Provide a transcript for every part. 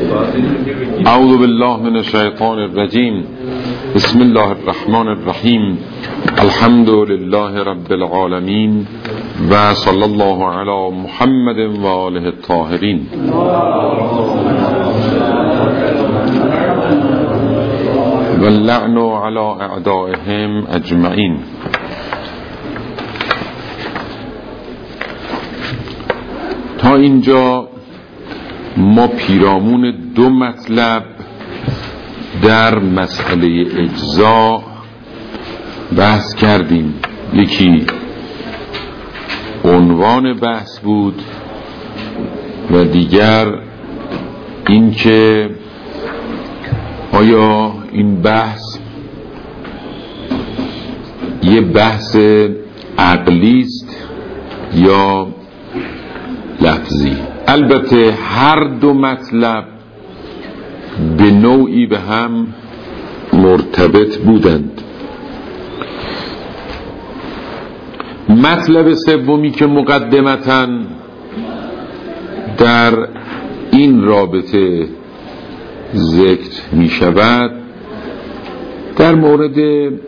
اعوذ بالله من الشیطان الرجیم. بسم الله الرحمن الرحیم. الحمد لله رب العالمین و صلی الله علی محمد و آله الطاهرین. و اللعن علی اعدائهم اجمعین. تا اینجا ما پیرامون دو مطلب در مسئله اجزا بحث کردیم. یکی عنوان بحث بود و دیگر این که آیا این بحث یه بحث عقلی است یا لفظی. البته هر دو مطلب به نوعی به هم مرتبط بودند. مطلب سومی که مقدمتاً در این رابطه ذکر می شود در مورد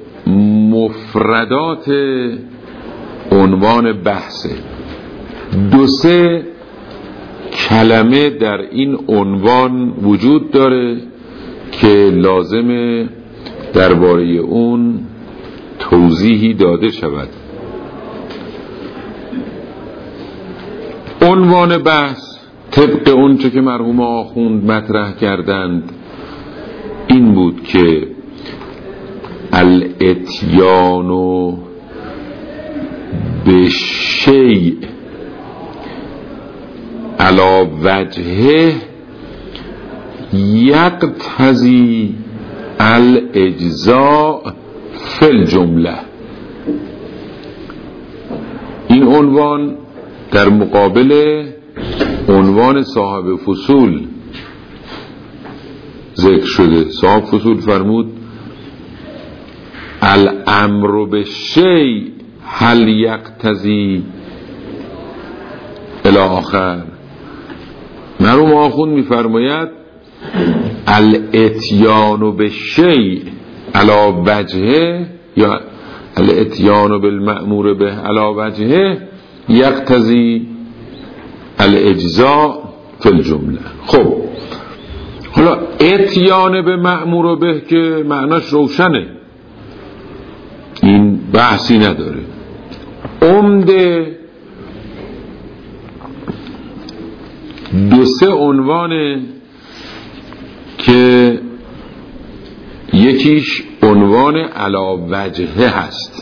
مفردات عنوان بحثه. دو سه کلمه در این عنوان وجود داره که لازمه درباره اون توضیحی داده شود. عنوان بحث طبق اونچه که مرحوم آخوند مطرح کردند این بود که الاتیان بشیء علی وجهه یقتضی الاجزاء فی الجمله. این عنوان در مقابل عنوان صاحب فصول ذکر شده. صاحب فصول فرمود الامر بالشیء هل یقتضی الی آخر. مرحوم آخوند می‌فرماید الاتیان بالشیء علی وجهه یا الاتیان بالمأمور به علی وجهه یقتضی الاجزاء فی الجمله. خب حالا اتیان به مأمور به که معناش روشنه، این بحثی نداره. عمده دو سه عنوانه که یکیش عنوان علی وجهه هست.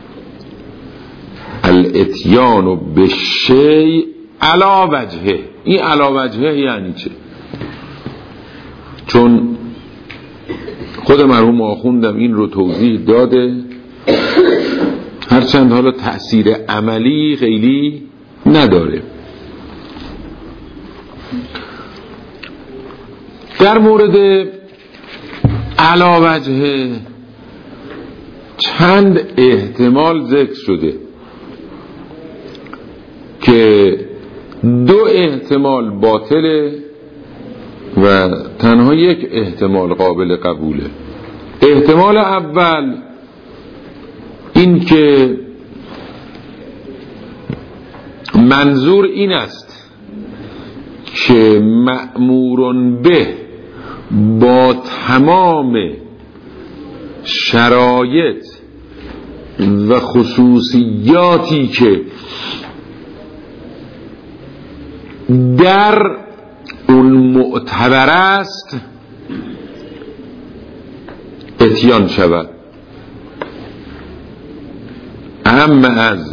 الاتیان بشیء علی وجهه. این علی وجهه یعنی چه؟ چون خود مرحوم آخوندم این رو توضیح داده، هرچند حالا تأثیر عملی خیلی نداره. در مورد علی وجهه چند احتمال ذکر شده که دو احتمال باطله و تنها یک احتمال قابل قبوله. احتمال اول این که منظور این است که مأمورون به با تمام شرایط و خصوصیاتی که در اون معتبر است اتیان شود، اما از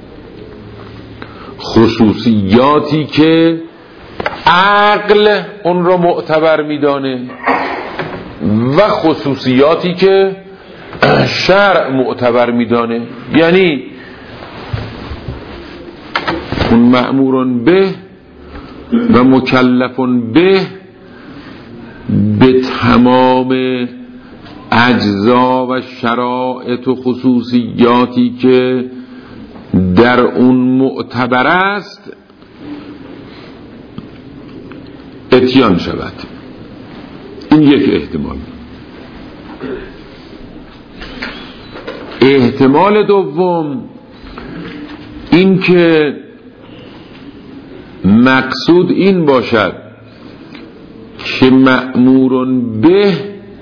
خصوصیاتی که عقل اون رو معتبر میدانه و خصوصیاتی که شرع معتبر میدانه. یعنی اون مأمورون به و مکلفون به تمام اجزا و شرایط و خصوصیاتی که در اون معتبر است اتیان شود. این یک احتمال. احتمال دوم این که مقصود این باشد که مأمورون به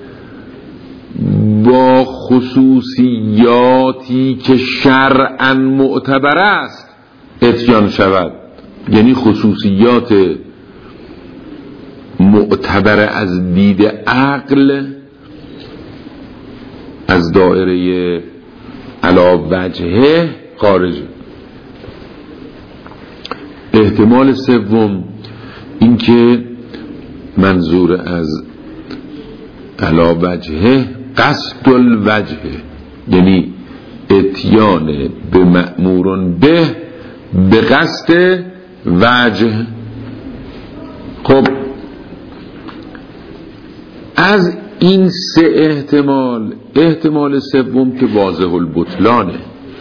با خصوصیاتی که شرعاً معتبر است اتیان شود، یعنی خصوصیات معتبر از دید عقل از دایره علی وجهه خارجه. احتمال سوم این که منظور از علی وجهه قصد الوجهه، یعنی اتیان به مأمورون به قصد وجه. خب از این سه احتمال، احتمال سوم که واضح البطلانه،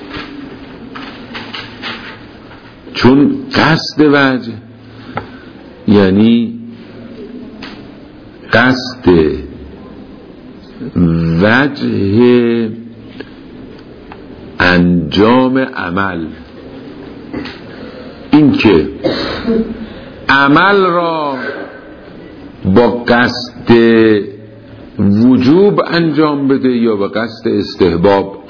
چون قصد وجه یعنی قصد وجه انجام عمل، این که عمل را با قصد وجوب انجام بده یا با قصد استحباب.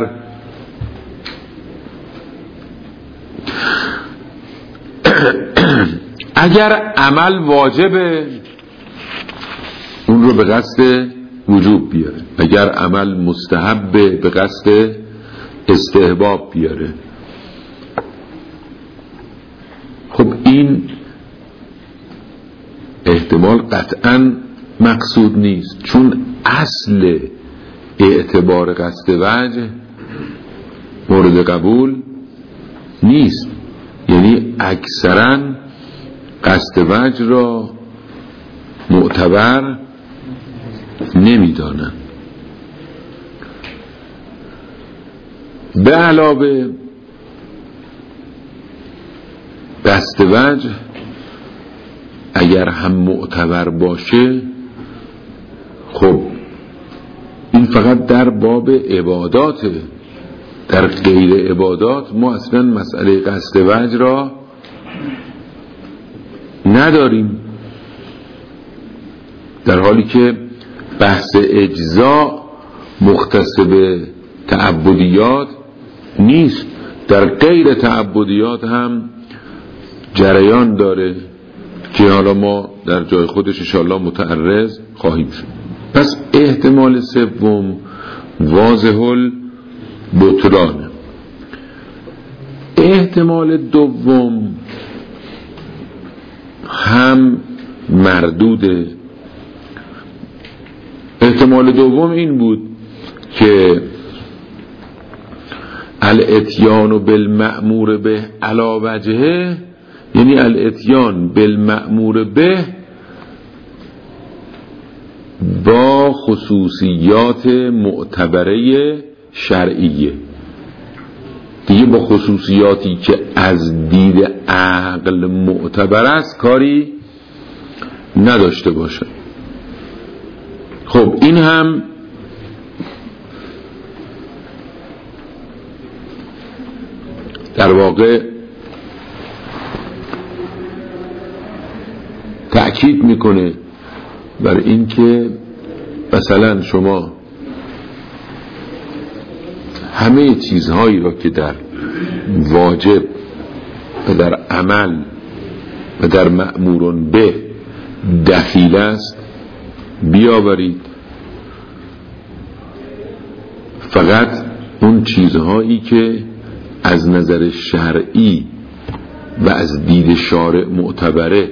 اگر عمل واجبه اون رو به قصد وجوب بیاره، اگر عمل مستحبه به قصد استحباب بیاره. خب این احتمال قطعاً مقصود نیست، چون اصل اعتبار قصد وجه مورد قبول نیست، یعنی اکثراً قصد وجه را معتبر نمیدانند. به علاوه قصد وجه اگر هم معتبر باشه، خب این فقط در باب عباداته، در غیر عبادات ما اصلا مسئله قصد وجه را نداریم، در حالی که بحث اجزا مختص به تعبدیات نیست، در غیر تعبدیات هم جریان داره که حالا ما در جای خودش انشاءالله متعرض خواهیم شد. پس احتمال سوم واضح البطلانه. احتمال دوم هم مردوده. احتمال دوم این بود که الاتیان بالمأمور به علی وجهه، یعنی الاتیان بالمأمور به با خصوصیات معتبره شرعیه، دیگه با خصوصیاتی که از دید عقل معتبر است کاری نداشته باشه. خب این هم در واقع تأکید میکنه بر این که مثلا شما همه چیزهایی را که در واجب و در عمل و در مأمورون به دخیل است بیاورید، فقط اون چیزهایی که از نظر شرعی و از دید شارع معتبره،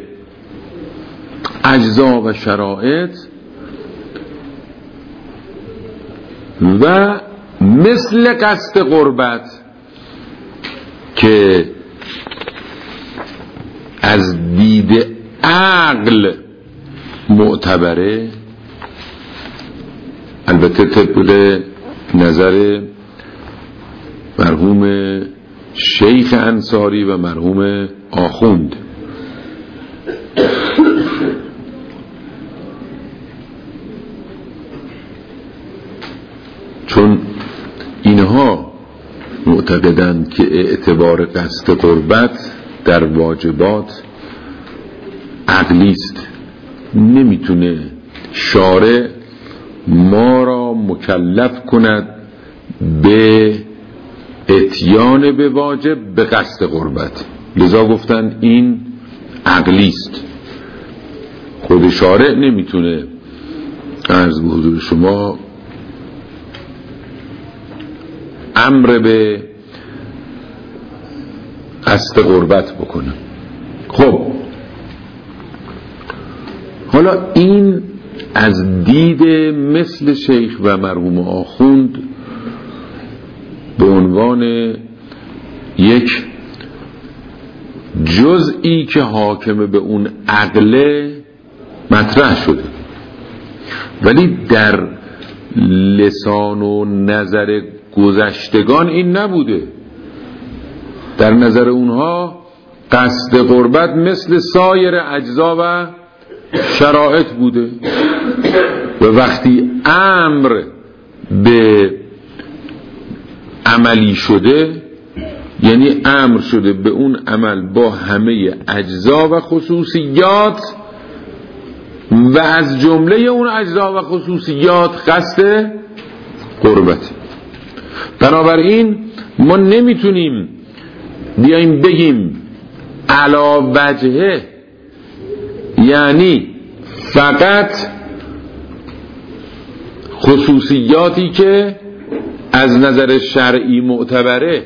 اجزا و شرایط و مثل قصد قربت که از دید عقل معتبره، البته طبق نظر مرحوم شیخ انصاری و مرحوم آخوند. چون اینها معتقدند که اعتبار قصد قربت در واجبات عقلی است. نمیتونه شارع ما را مکلف کند به اتیان به واجب به قصد قربت، لذا گفتن این عقلی است. خود شارع نمیتونه عرض به حضور شما امر به قصد قربت بکنه. خب حالا این از دید مثل شیخ و مرحوم آخوند به عنوان یک جزئی که حاکم به اون عقل مطرح شده، ولی در لسان و نظر گذشتگان این نبوده. در نظر اونها قصد قربت مثل سایر اجزا و شرایط بوده و وقتی امر به عملی شده، یعنی امر شده به اون عمل با همه اجزا و خصوصیات و از جمله اون اجزا و خصوصیات قصد قربت. بنابراین ما نمیتونیم بیاییم بگیم علا وجهه، یعنی فقط خصوصیاتی که از نظر شرعی معتبره،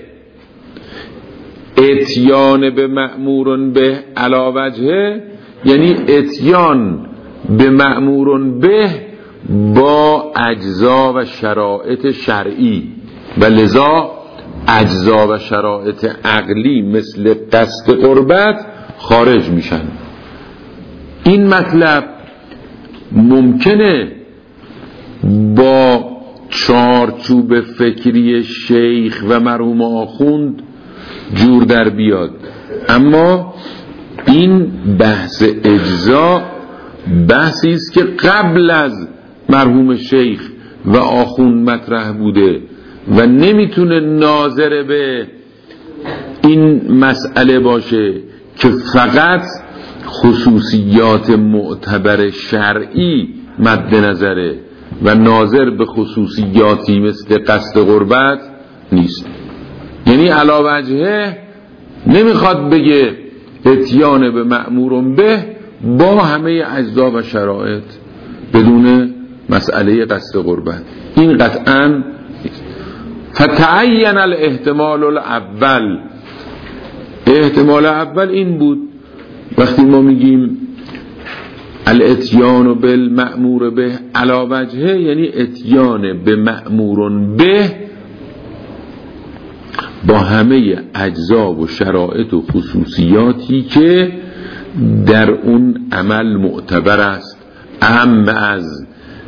اتیان به مأمور به علا وجهه یعنی اتیان به مأمور به با اجزا و شرایط شرعی، و لذا اجزا و شرایط عقلی مثل قصد قربت خارج میشن. این مطلب ممکنه با چارچوب فکری شیخ و مرحوم آخوند جور در بیاد، اما این بحث اجزا بحثی است که قبل از مرحوم شیخ و آخوند مطرح بوده و نمیتونه ناظر به این مسئله باشه که فقط خصوصیات معتبر شرعی مد نظره و ناظر به خصوصیاتی مثل قصد قربت نیست. یعنی علا وجهه نمیخواد بگه اتیان به مأمور به با همه اجزا و شرایط بدون مسئله قصد قربت، این قطعاً نیست. فتعین الاحتمال الاول، احتمال اول این بود وقتی ما میگیم الاتیان بالمأمور به علی وجهه، یعنی اتیان به مأمور به با همه اجزا و شرایط و خصوصیاتی که در اون عمل معتبر است، اهم از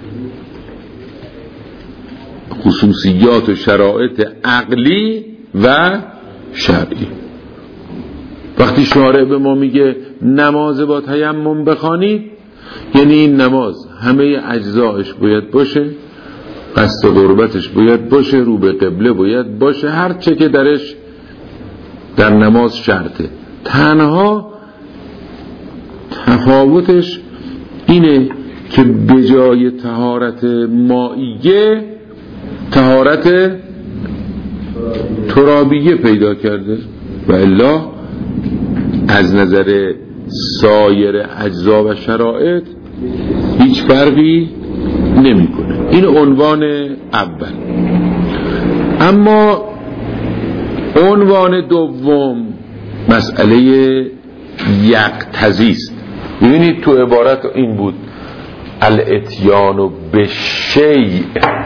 خصوصیات و شرایط عقلی و شرعی. وقتی شارع به ما میگه نماز با تیمم بخوانید، یعنی این نماز همه اجزایش باید باشه، قصد قربتش باید باشه، رو به قبله باید باشه، هر چه که درش در نماز شرطه. تنها تفاوتش اینه که به جای طهارت مائیه طهارت ترابیه پیدا کرده، و الا از نظر سایر اجزا و شرایط هیچ فرقی نمیکنه. این عنوان اول. اما عنوان دوم مسئله یقتضی است. ببینید تو عبارت این بود الاتیان بشیء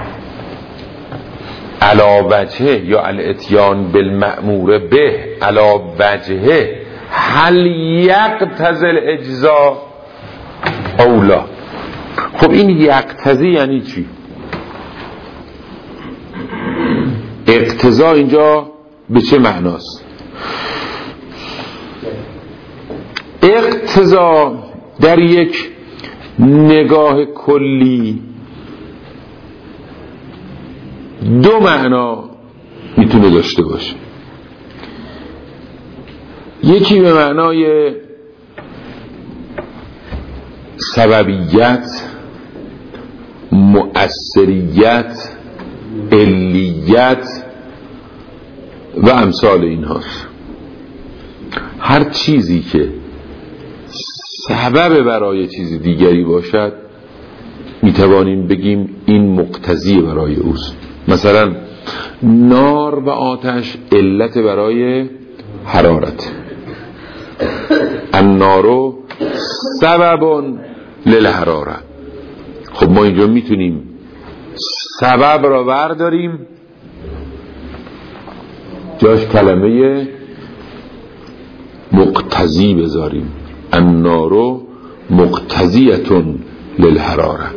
علی وجهه یا الاتیان بالمأمور به علی وجهه هل یقتضی الاجزا او لا. خب این یقتضی یعنی چی؟ اقتضا اینجا به چه معناست؟ اقتضا در یک نگاه کلی دو معنا میتونه داشته باشه. یکی به معنای سببیت، مؤثریت، علیت و امثال این هاست. هر چیزی که سبب برای چیز دیگری باشد میتوانیم بگیم این مقتضی برای اوست. مثلا نار و آتش علت برای حرارت، النار سبب للحراره. خب ما اینجا میتونیم سبب را برداریم جاش کلمه مقتضی بذاریم، النار مقتضیتون للحراره.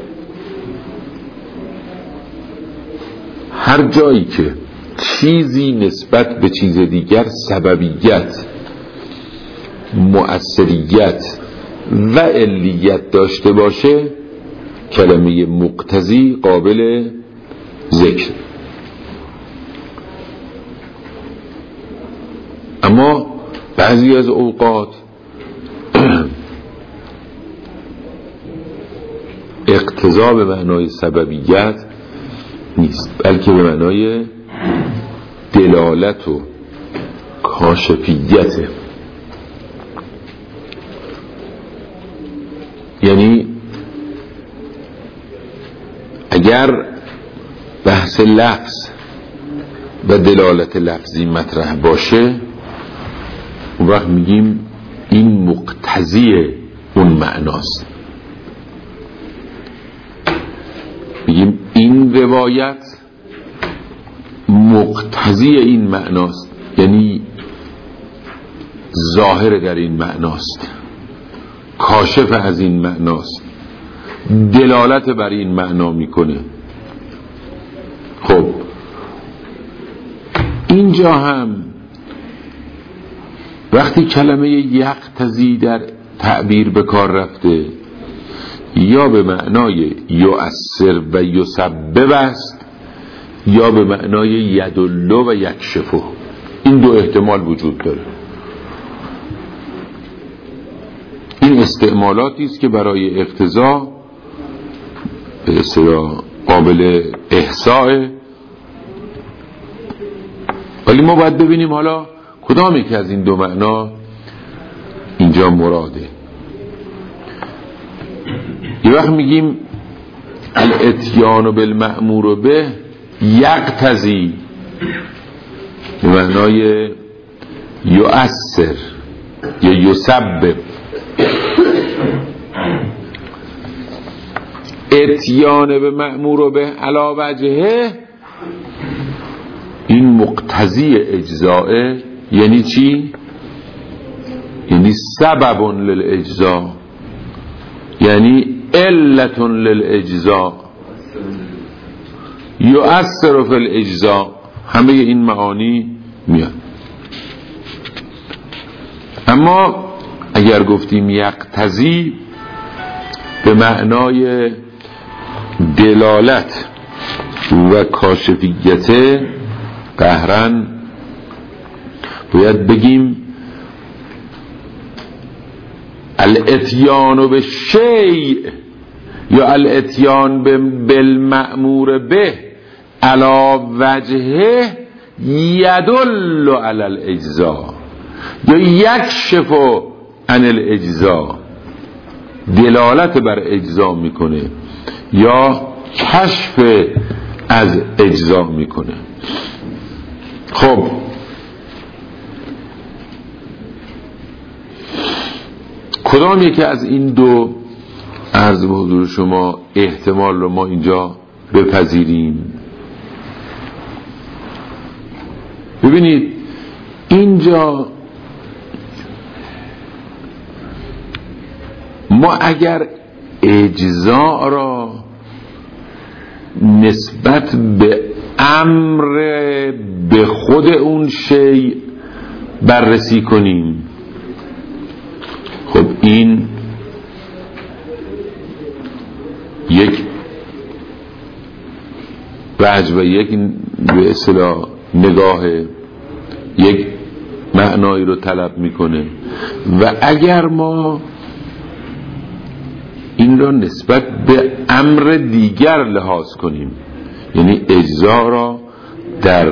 هر جایی که چیزی نسبت به چیز دیگر سببیت، مؤثریت و علیت داشته باشه کلمه مقتضی قابل ذکر. اما بعضی از اوقات اقتضا به معنای سببیت نیست، بلکه به معنای دلالت و کاشفیته. یعنی اگر بحث لفظ و دلالت لفظی مطرح باشه اون وقت میگیم این مقتضی اون معناست. میگیم این روایت مقتضی این معناست، یعنی ظاهر در این معناست، کاشف از این معناست، دلالت بر این معنا میکنه. خب اینجا هم وقتی کلمه یقتضی در تعبیر به کار رفته یا به معنای یؤثر و یسبب است یا به معنای یدل و یکشف. این دو احتمال وجود داره. این استعمالاتی است که برای اقتضا به اصطلاح قابل احصاء، ولی ما باید ببینیم حالا کدام یک از این دو معنا اینجا مراده. یه وقت میگیم الاتیان بالمأمور به یقتضی به معنای یؤثر یا یسبب. اتیان به مأمور به علی وجهه این مقتضی اجزاء. یعنی چی؟ یعنی سبب للاجزاء، یعنی علت للاجزاء، یؤثر فی الاجزاء. همه این معانی میاد. اما اگر گفتیم یقتضی به معنای دلالت و کاشفیت قهرن باید بگیم الاتیان به شیء یا الاتیان بالمأمور به علی وجهه یدل علی الاجزاء یا یکشف عن الاجزاء، دلالت بر اجزا میکنه یا کشف از اجزا میکنه. خب کدام یکی از این دو عرض به حضور شما احتمال رو ما اینجا بپذیریم؟ ببینید اینجا ما اگر اجزا را نسبت به امر به خود اون شیء بررسی کنیم، خب این یک وجه و یک به اصطلاح نگاه یک معنایی رو طلب میکنه. و اگر ما این را نسبت به امر دیگر لحاظ کنیم، یعنی اجزا را در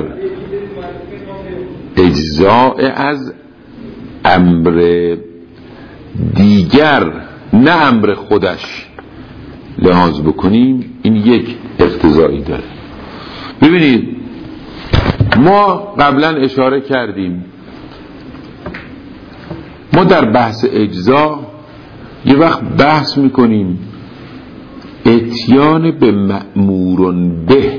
اجزاء از امر دیگر نه امر خودش لحاظ بکنیم، این یک اقتضایی داره. ببینید ما قبلا اشاره کردیم، ما در بحث اجزا یه وقت بحث میکنیم اتیان به مأمور به،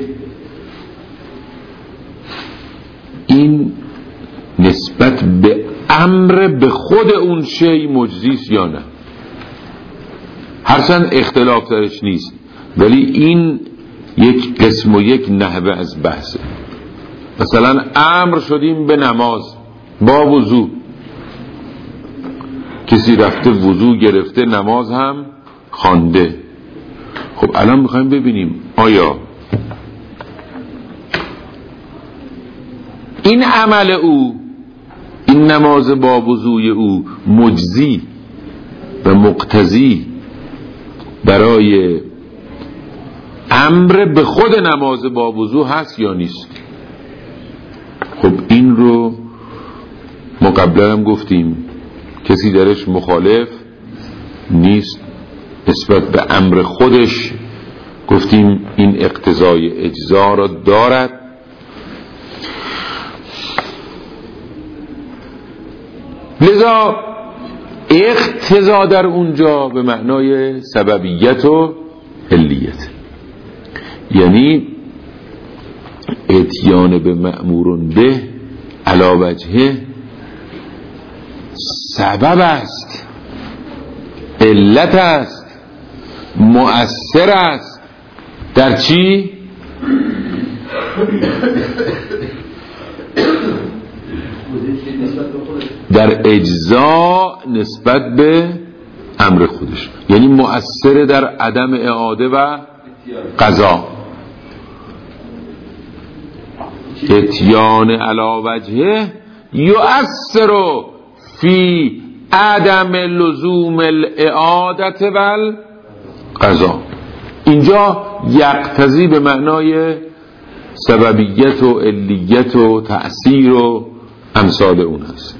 این نسبت به امر به خود اون شی مجزیست یا نه. هرچند اختلاف درش نیست، ولی این یک قسم و یک نحوه از بحثه. مثلا امر شدیم به نماز با وضو، کسی رفته وضو گرفته نماز هم خوانده. خب الان میخوایم ببینیم آیا این عمل او، این نماز با وضوی او مجزی و مقتضی برای امر به خود نماز با وضو هست یا نیست؟ خب این رو ما قبلا هم گفتیم کسی درش مخالف نیست نسبت به امر خودش، گفتیم این اقتضای اجزا را دارد. لذا اقتضا در اونجا به معنای سببیت و علیت، یعنی اتیان به مأمور به علی وجهه سبب است، علت است، مؤثر است. در چی؟ در اجزا نسبت به امر خودش، یعنی مؤثر در عدم اعاده و قضا. اتیان علی وجهه یؤثر فی عدم لزوم الاعادت والقضا. اینجا یقتضی به معنای سببیت و علیت و تأثیر و امثال اون هست.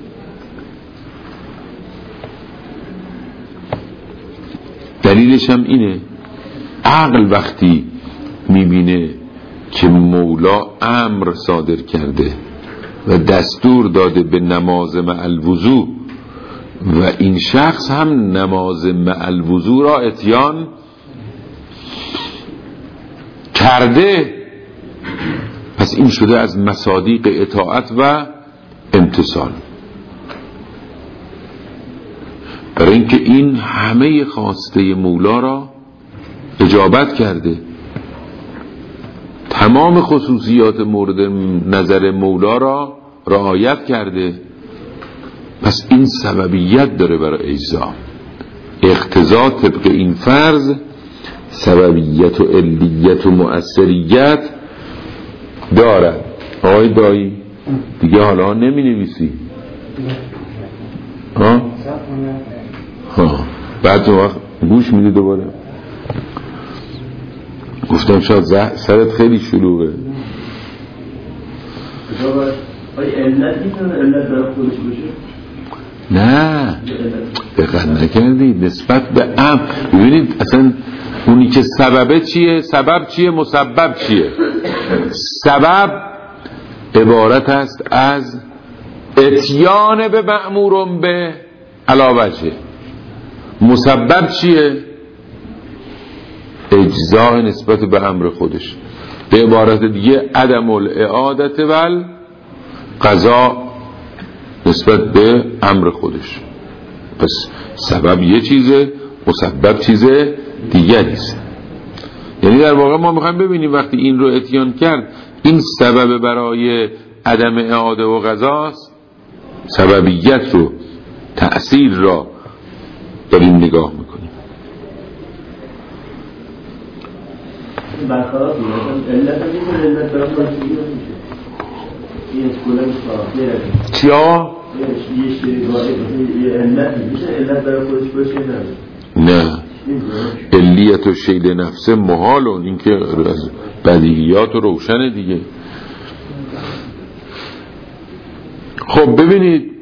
دلیلش هم اینه، عقل وقتی میبینه که مولا امر صادر کرده و دستور داده به نماز مع الوضو و این شخص هم نماز مع الوضو را اتیان کرده، پس این شده از مصادیق اطاعت و امتثال. برای اینکه این همه خواسته مولا را اجابت کرده، تمام خصوصیات مورد نظر مولا را رعایت کرده، پس این سببیت داره برای اجزا. اقتضا طبق این فرض سببیت و علیت و مؤثریت دارد. آقای دایی دیگه حالا نمی نویسی؟ بعد تو وقت گوش میدی دوباره. گفتم شاید سرت خیلی شلوغه. علت میتونه علت برای خودش باشه؟ نه دقت نکردید نسبت به ببینید اصلا اونی که سببه چیه، سبب چیه، مسبب چیه. سبب عبارت است از اتیان به مأمور به علی وجهه. مسبب چیه؟ اجزاء نسبت به امر خودش. به عبارت دیگه عدم الاعادت و قضا نسبت به امر خودش. پس سبب یه چیزه، مسبب چیز دیگری است. یعنی در واقع ما میخوایم ببینیم وقتی این رو اتیان کرد، این سبب برای عدم اعاده و قضاست، سببیت رو، تأثیر را داریم نگاه میکنیم. برخلاف علت میکنه علت برای خودش میشه این اسکوله میشه چیا؟ یه شریگاهی علت میشه علت برای خودش باشه نه علیت و شید نفسه محال این که بدیهیات روشنه دیگه. خب ببینید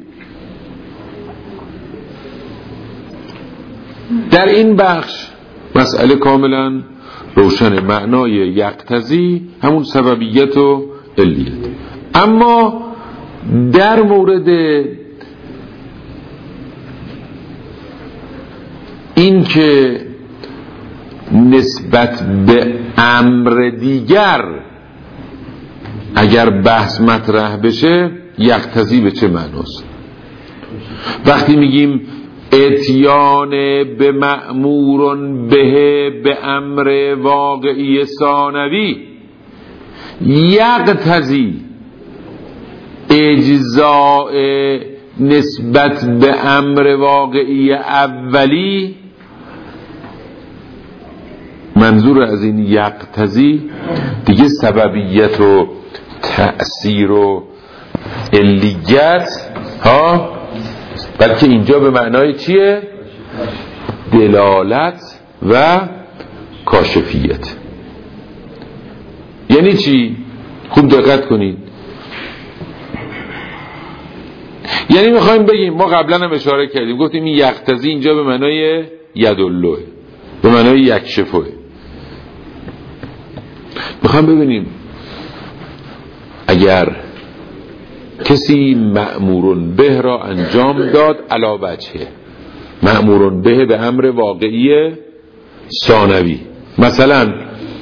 در این بخش مسئله کاملا روشنه، معنای یقتضی همون سببیت و علیت. اما در مورد این که نسبت به امر دیگر اگر بحث مطرح بشه یقتضی به چه معناست؟ وقتی میگیم اتیان به مأمور به امر واقعی ثانوی یقتضی اجزاء نسبت به امر واقعی اولی، منظور از این یقتضی دیگه سببیت و تأثیر و علیت ها، بلکه اینجا به معنای چیه؟ دلالت و کاشفیت. یعنی چی؟ خوب دقت کنید. یعنی میخوایم بگیم، ما قبلا هم اشاره کردیم گفتیم این یقتضی اینجا به معنای یدالله، به معنای یکشفه. میخوایم ببینیم اگر کسی مأمور به را انجام داد علی وجهه، مأمور به امر واقعی ثانوی، مثلا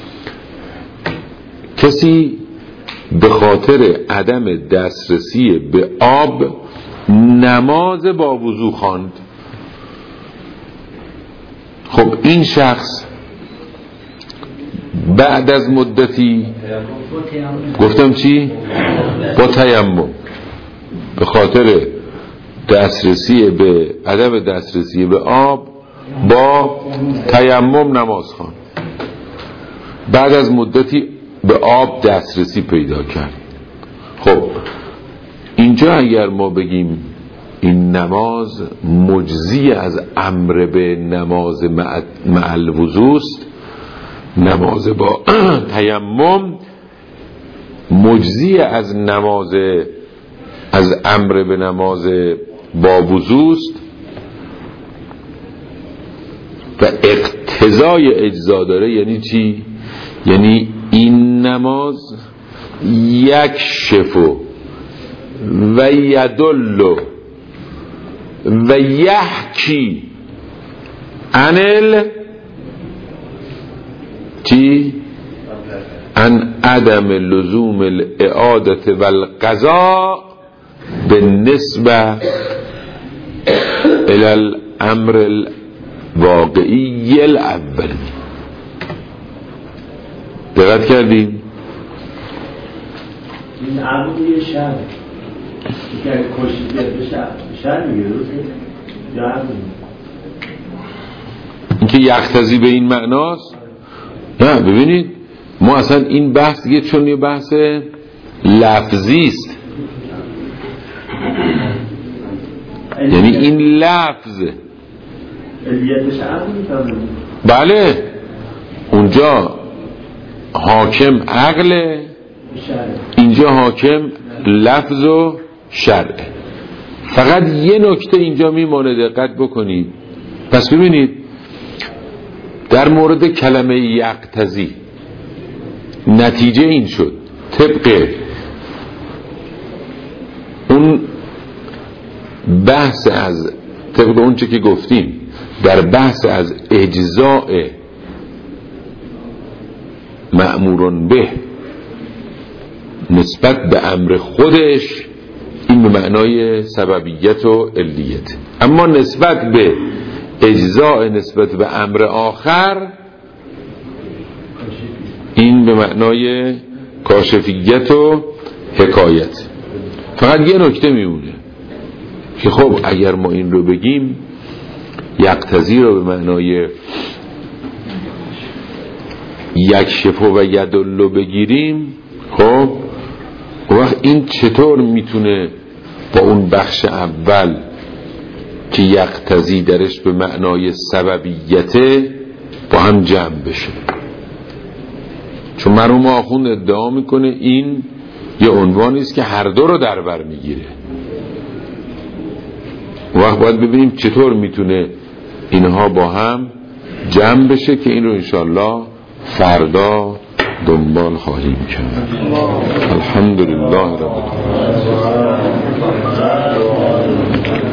کسی به خاطر عدم دسترسی به آب نماز با وضو خواند. خب این شخص بعد از مدتی گفتم چی؟ با تیمم به خاطر دسترسی به عدم دسترسی به آب با تیمم نماز خواند. بعد از مدتی به آب دسترسی پیدا کرد. خب اینجا اگر ما بگیم این نماز مجزی از امر به نماز مع الوضو است، نماز با تیمم مجزی از نماز از امر به نماز با وضو است و اقتضای اجزا داره. یعنی چی؟ یعنی این نماز یک شفو و یدل و یحکی انل چی؟ ان عدم لزوم الاعادة والقضاء بالنسبه الى الامر الواقعی الاول. دقت کردیم؟ این عبودی شهر که اگه کشید به شهر میگه درسته؟ یا عبودی؟ این که یقتضی به این معناست؟ نه ببینید ما اصلا این بحث دیگه چون یه بحث لفظی است، یعنی این لفظ علیتش عقل، بله اونجا حاکم عقل، اینجا حاکم لفظ و شرع. فقط یه نکته اینجا میمونه دقت بکنید. پس ببینید در مورد کلمه یقتضی نتیجه این شد طبق اون بحث از طبق اون چه که گفتیم در بحث از اجزاء مأمورون به نسبت به امر خودش، این به معنای سببیت و علیت. اما نسبت به اجزاء نسبت به امر آخر این به معنای کاشفیت و حکایت. فقط یه نکته میمونه که خب اگر ما این رو بگیم یقتضی رو به معنای یکشف و یدل بگیریم، خب وقت این چطور میتونه با اون بخش اول که یقتضی درش به معنای سببیته با هم جمع بشه؟ چون مرحوم آخوند ادعا میکنه این یه عنوانی است که هر دو رو در بر میگیره. وقت باید ببینیم چطور میتونه اینها با هم جمع بشه که این رو انشالله فردا دنبال خواهیم کرد. الحمدلله رب العالمین.